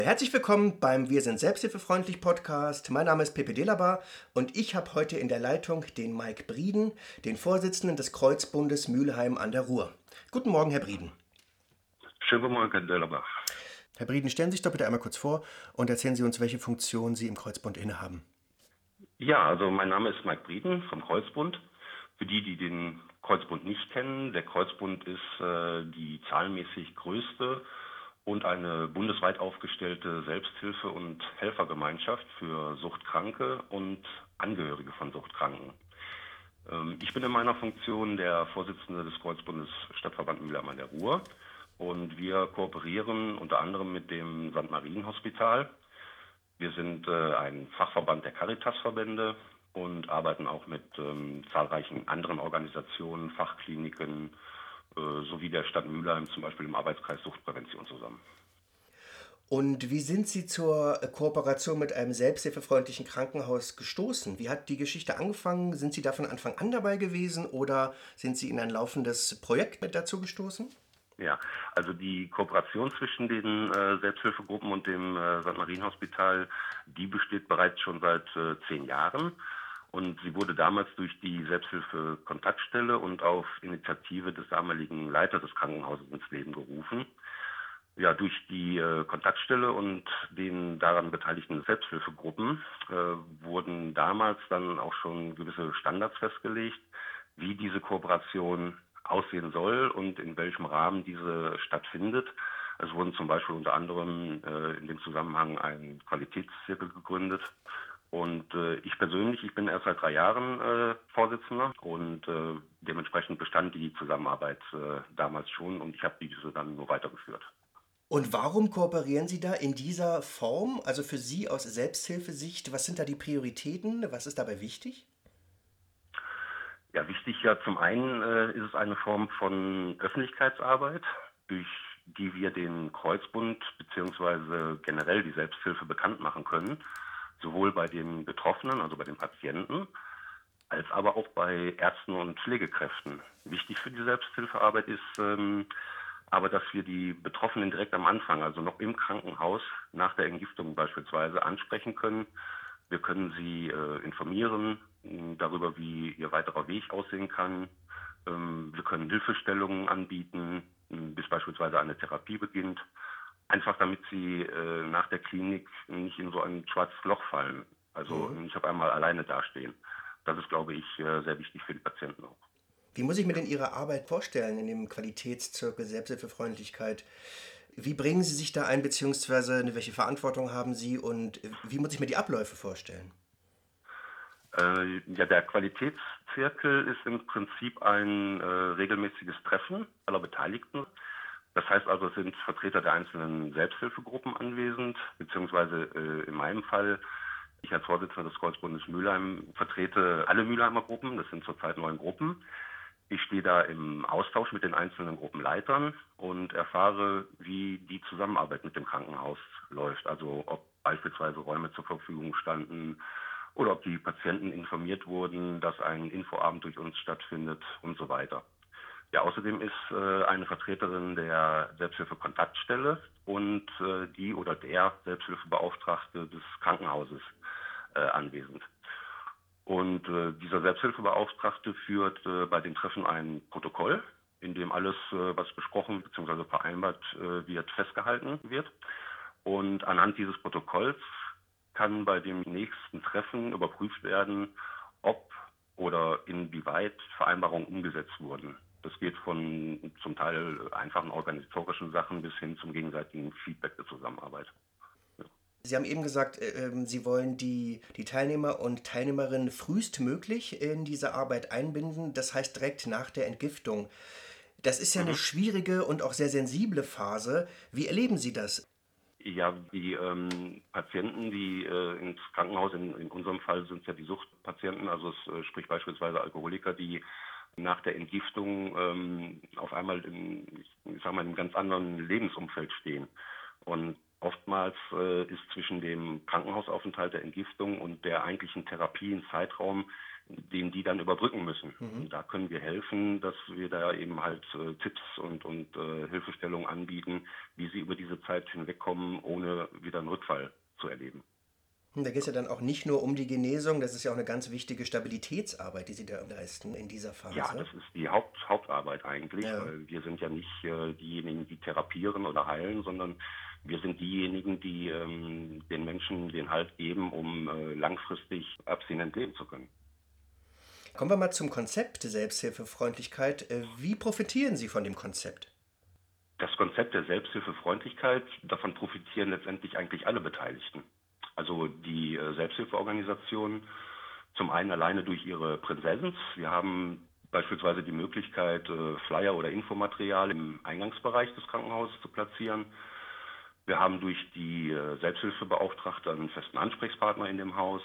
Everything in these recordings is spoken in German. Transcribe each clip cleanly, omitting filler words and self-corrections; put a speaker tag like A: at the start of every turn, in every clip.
A: Herzlich willkommen beim Wir sind selbsthilfefreundlich Podcast. Mein Name ist Pepe Delabar und ich habe heute in der Leitung den Mike Brieden, den Vorsitzenden des Kreuzbundes Mülheim an der Ruhr. Guten Morgen, Herr Brieden.
B: Schönen guten Morgen, Herr Dellerbach.
A: Herr Brieden, stellen Sie sich doch bitte einmal kurz vor und erzählen Sie uns, welche Funktion Sie im Kreuzbund innehaben.
B: Ja, also mein Name ist Mike Brieden vom Kreuzbund. Für die, die den Kreuzbund nicht kennen, der Kreuzbund ist die zahlenmäßig größte und eine bundesweit aufgestellte Selbsthilfe- und Helfergemeinschaft für Suchtkranke und Angehörige von Suchtkranken. Ich bin in meiner Funktion der Vorsitzende des Kreuzbundes Stadtverband Mülheim an der Ruhr und wir kooperieren unter anderem mit dem St. Marienhospital. Wir sind ein Fachverband der Caritasverbände und arbeiten auch mit zahlreichen anderen Organisationen, Fachkliniken sowie der Stadt Mülheim, zum Beispiel im Arbeitskreis Suchtprävention zusammen.
A: Und wie sind Sie zur Kooperation mit einem selbsthilfefreundlichen Krankenhaus gestoßen? Wie hat die Geschichte angefangen? Sind Sie da von Anfang an dabei gewesen oder sind Sie in ein laufendes Projekt mit dazu gestoßen?
B: Ja, also die Kooperation zwischen den Selbsthilfegruppen und dem St. Marienhospital, die besteht bereits schon seit 10 Jahren. Und sie wurde damals durch die Selbsthilfe-Kontaktstelle und auf Initiative des damaligen Leiters des Krankenhauses ins Leben gerufen. Ja, durch die Kontaktstelle und den daran beteiligten Selbsthilfegruppen wurden damals dann auch schon gewisse Standards festgelegt, wie diese Kooperation aussehen soll und in welchem Rahmen diese stattfindet. Es wurden zum Beispiel unter anderem in dem Zusammenhang ein Qualitätszirkel gegründet. Und ich persönlich, ich bin erst seit 3 Jahren Vorsitzender und dementsprechend bestand die Zusammenarbeit damals schon und ich habe diese dann nur weitergeführt.
A: Und warum kooperieren Sie da in dieser Form? Also für Sie aus Selbsthilfesicht, was sind da die Prioritäten? Was ist dabei wichtig?
B: Ja, wichtig ja zum einen ist es eine Form von Öffentlichkeitsarbeit, durch die wir den Kreuzbund bzw. generell die Selbsthilfe bekannt machen können, sowohl bei den Betroffenen, also bei den Patienten, als aber auch bei Ärzten und Pflegekräften. Wichtig für die Selbsthilfearbeit ist aber, dass wir die Betroffenen direkt am Anfang, also noch im Krankenhaus, nach der Entgiftung beispielsweise, ansprechen können. Wir können sie informieren darüber, wie ihr weiterer Weg aussehen kann. Wir können Hilfestellungen anbieten, bis beispielsweise eine Therapie beginnt. Einfach damit sie nach der Klinik nicht in so ein schwarzes Loch fallen. Also
A: Mhm.
B: nicht auf einmal alleine dastehen. Das ist, glaube ich, sehr wichtig für die Patienten auch.
A: Wie muss ich mir denn Ihre Arbeit vorstellen in dem Qualitätszirkel Selbsthilfefreundlichkeit? Wie bringen Sie sich da ein, beziehungsweise welche Verantwortung haben Sie und wie muss ich mir die Abläufe vorstellen?
B: Ja, der Qualitätszirkel ist im Prinzip ein regelmäßiges Treffen aller Beteiligten. Das heißt also, es sind Vertreter der einzelnen Selbsthilfegruppen anwesend, beziehungsweise in meinem Fall, ich als Vorsitzender des Kreuzbundes Mülheim vertrete alle Mülheimer Gruppen, das sind zurzeit 9 Gruppen. Ich stehe da im Austausch mit den einzelnen Gruppenleitern und erfahre, wie die Zusammenarbeit mit dem Krankenhaus läuft. Also ob beispielsweise Räume zur Verfügung standen oder ob die Patienten informiert wurden, dass ein Infoabend durch uns stattfindet und so weiter. Ja, außerdem ist eine Vertreterin der Selbsthilfe-Kontaktstelle und die oder der Selbsthilfebeauftragte des Krankenhauses anwesend. Und dieser Selbsthilfebeauftragte führt bei den Treffen ein Protokoll, in dem alles, was besprochen bzw. vereinbart wird, festgehalten wird. Und anhand dieses Protokolls kann bei dem nächsten Treffen überprüft werden, ob oder inwieweit Vereinbarungen umgesetzt wurden. Das geht von zum Teil einfachen organisatorischen Sachen bis hin zum gegenseitigen Feedback der Zusammenarbeit. Ja.
A: Sie haben eben gesagt, Sie wollen die Teilnehmer und Teilnehmerinnen frühestmöglich in diese Arbeit einbinden, das heißt direkt nach der Entgiftung. Das ist ja eine
B: Mhm.
A: schwierige und auch sehr sensible Phase. Wie erleben Sie das?
B: Ja, die Patienten, die ins Krankenhaus, in unserem Fall sind es ja die Suchtpatienten, also es sprich beispielsweise Alkoholiker, die nach der Entgiftung auf einmal ich sag mal, in einem ganz anderen Lebensumfeld stehen. Und Oftmals ist zwischen dem Krankenhausaufenthalt, der Entgiftung und der eigentlichen Therapie ein Zeitraum, den die dann überbrücken müssen.
A: Mhm.
B: Und da können wir helfen, dass wir da eben halt Tipps und Hilfestellungen anbieten, wie sie über diese Zeit hinwegkommen, ohne wieder einen Rückfall zu erleben.
A: Und da geht es ja dann auch nicht nur um die Genesung, das ist ja auch eine ganz wichtige Stabilitätsarbeit, die Sie da leisten in dieser
B: Ja,
A: Phase.
B: das ist die Hauptarbeit eigentlich,
A: Ja.
B: weil wir sind ja nicht diejenigen, die therapieren oder heilen, sondern wir sind diejenigen, die den Menschen den Halt geben, um langfristig abstinent leben zu können.
A: Kommen wir mal zum Konzept Selbsthilfefreundlichkeit. Wie profitieren Sie von dem Konzept?
B: Das Konzept der Selbsthilfefreundlichkeit, davon profitieren letztendlich eigentlich alle Beteiligten. Also die Selbsthilfeorganisationen, zum einen alleine durch ihre Präsenz. Wir haben beispielsweise die Möglichkeit, Flyer oder Infomaterial im Eingangsbereich des Krankenhauses zu platzieren. Wir haben durch die Selbsthilfebeauftragte einen festen Ansprechpartner in dem Haus.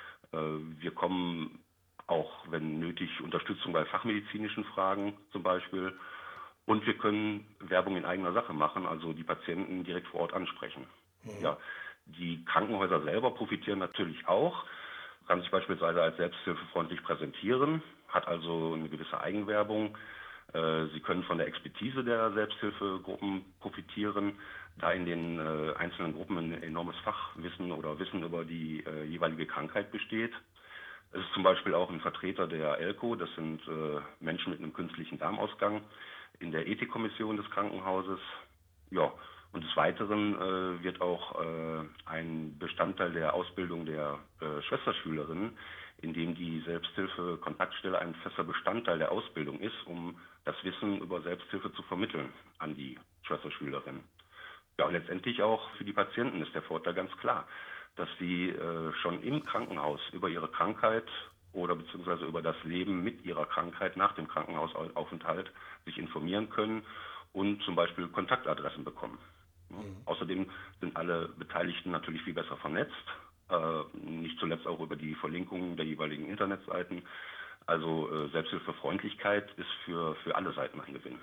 B: Wir kommen auch, wenn nötig, Unterstützung bei fachmedizinischen Fragen zum Beispiel. Und wir können Werbung in eigener Sache machen, also die Patienten direkt vor Ort ansprechen. Ja, die Krankenhäuser selber profitieren natürlich auch, kann sich beispielsweise als selbsthilfefreundlich präsentieren, hat also eine gewisse Eigenwerbung. Sie können von der Expertise der Selbsthilfegruppen profitieren, da in den einzelnen Gruppen ein enormes Fachwissen oder Wissen über die jeweilige Krankheit besteht. Es ist zum Beispiel auch ein Vertreter der ELCO, das sind Menschen mit einem künstlichen Darmausgang, in der Ethikkommission des Krankenhauses. Ja, und des Weiteren wird auch ein Bestandteil der Ausbildung der Schwesterschülerinnen, in dem die Selbsthilfe-Kontaktstelle ein fester Bestandteil der Ausbildung ist, um das Wissen über Selbsthilfe zu vermitteln an die Schwesterschülerinnen. Ja, und letztendlich auch für die Patienten ist der Vorteil ganz klar, dass sie schon im Krankenhaus über ihre Krankheit oder beziehungsweise über das Leben mit ihrer Krankheit nach dem Krankenhausaufenthalt sich informieren können und zum Beispiel Kontaktadressen bekommen. Ja. Außerdem sind alle Beteiligten natürlich viel besser vernetzt, nicht zuletzt auch über die Verlinkungen der jeweiligen Internetseiten. Also Selbsthilfefreundlichkeit ist für alle Seiten ein Gewinn.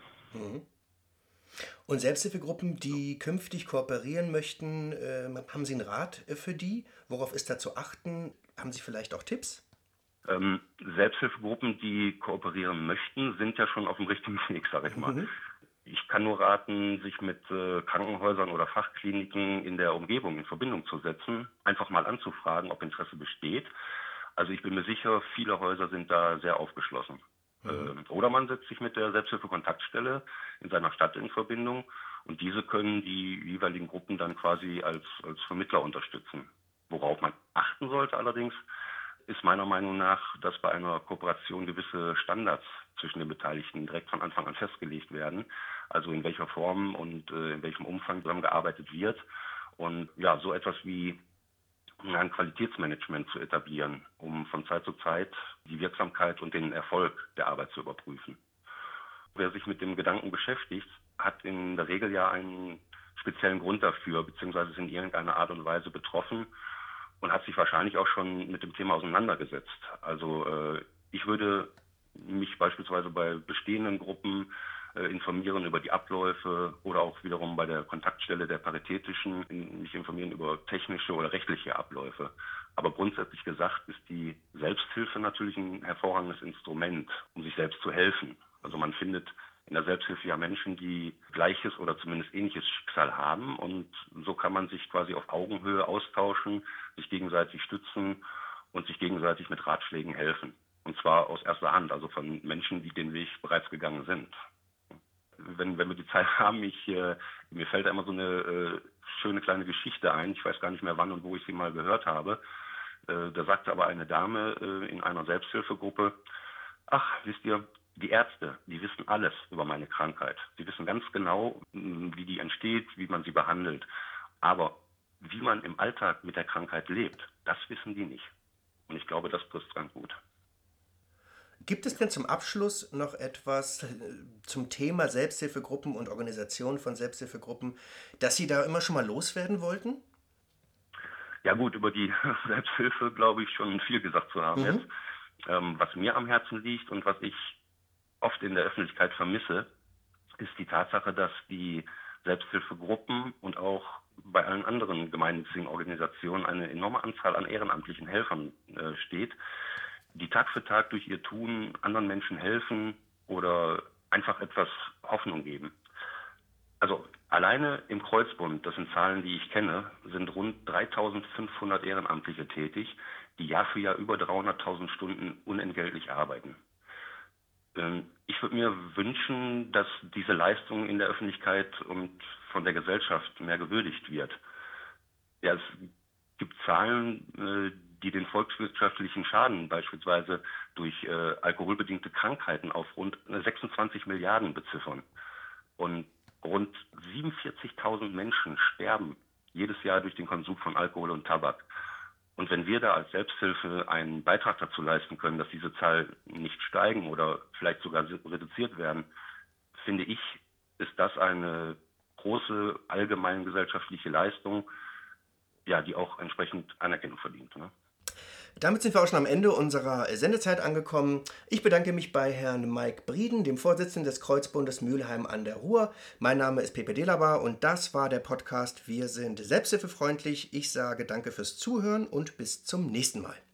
A: Und Selbsthilfegruppen, die künftig kooperieren möchten, haben Sie einen Rat für die? Worauf ist da zu achten? Haben Sie vielleicht auch Tipps?
B: Selbsthilfegruppen, die kooperieren möchten, sind ja schon auf dem richtigen Weg, sage ich mal.
A: Mhm.
B: Ich kann nur raten, sich mit Krankenhäusern oder Fachkliniken in der Umgebung in Verbindung zu setzen, einfach mal anzufragen, ob Interesse besteht. Also ich bin mir sicher, viele Häuser sind da sehr aufgeschlossen. Oder man setzt sich mit der Selbsthilfe-Kontaktstelle in seiner Stadt in Verbindung und diese können die jeweiligen Gruppen dann quasi als Vermittler unterstützen. Worauf man achten sollte allerdings, ist meiner Meinung nach, dass bei einer Kooperation gewisse Standards zwischen den Beteiligten direkt von Anfang an festgelegt werden. Also in welcher Form und in welchem Umfang zusammengearbeitet wird. Und ja, so etwas wie ein Qualitätsmanagement zu etablieren, um von Zeit zu Zeit die Wirksamkeit und den Erfolg der Arbeit zu überprüfen. Wer sich mit dem Gedanken beschäftigt, hat in der Regel ja einen speziellen Grund dafür, beziehungsweise ist in irgendeiner Art und Weise betroffen und hat sich wahrscheinlich auch schon mit dem Thema auseinandergesetzt. Also ich würde mich beispielsweise bei bestehenden Gruppen informieren über die Abläufe oder auch wiederum bei der Kontaktstelle der Paritätischen mich informieren über technische oder rechtliche Abläufe. Aber grundsätzlich gesagt ist die Selbsthilfe natürlich ein hervorragendes Instrument, um sich selbst zu helfen. Also man findet in der Selbsthilfe ja Menschen, die gleiches oder zumindest ähnliches Schicksal haben und so kann man sich quasi auf Augenhöhe austauschen, sich gegenseitig stützen und sich gegenseitig mit Ratschlägen helfen. Und zwar aus erster Hand, also von Menschen, die den Weg bereits gegangen sind. Wenn wir die Zeit haben, mir fällt da immer so eine schöne kleine Geschichte ein. Ich weiß gar nicht mehr wann und wo ich sie mal gehört habe. Da sagte aber eine Dame in einer Selbsthilfegruppe, ach, wisst ihr, die Ärzte, die wissen alles über meine Krankheit. Sie wissen ganz genau, wie die entsteht, wie man sie behandelt. Aber wie man im Alltag mit der Krankheit lebt, das wissen die nicht. Und ich glaube, das trifft ganz gut.
A: Gibt es denn zum Abschluss noch etwas zum Thema Selbsthilfegruppen und Organisation von Selbsthilfegruppen, das Sie da immer schon mal loswerden wollten?
B: Ja gut, über die Selbsthilfe glaube ich schon viel gesagt zu haben jetzt. Was mir am Herzen liegt und was ich oft in der Öffentlichkeit vermisse, ist die Tatsache, dass die Selbsthilfegruppen und auch bei allen anderen gemeinnützigen Organisationen eine enorme Anzahl an ehrenamtlichen Helfern steht, die Tag für Tag durch ihr Tun anderen Menschen helfen oder einfach etwas Hoffnung geben. Also alleine im Kreuzbund, das sind Zahlen, die ich kenne, sind rund 3.500 Ehrenamtliche tätig, die Jahr für Jahr über 300.000 Stunden unentgeltlich arbeiten. Ich würde mir wünschen, dass diese Leistung in der Öffentlichkeit und von der Gesellschaft mehr gewürdigt wird. Ja, es gibt Zahlen, die den volkswirtschaftlichen Schaden beispielsweise durch alkoholbedingte Krankheiten auf rund 26 Milliarden beziffern. Und rund 47.000 Menschen sterben jedes Jahr durch den Konsum von Alkohol und Tabak. Und wenn wir da als Selbsthilfe einen Beitrag dazu leisten können, dass diese Zahl nicht steigen oder vielleicht sogar reduziert werden, finde ich, ist das eine große allgemeingesellschaftliche Leistung, ja, die auch entsprechend Anerkennung verdient. Ne?
A: Damit sind wir auch schon am Ende unserer Sendezeit angekommen. Ich bedanke mich bei Herrn Mike Brieden, dem Vorsitzenden des Kreuzbundes Mülheim an der Ruhr. Mein Name ist Pepe Delabar und das war der Podcast Wir sind selbsthilfefreundlich. Ich sage danke fürs Zuhören und bis zum nächsten Mal.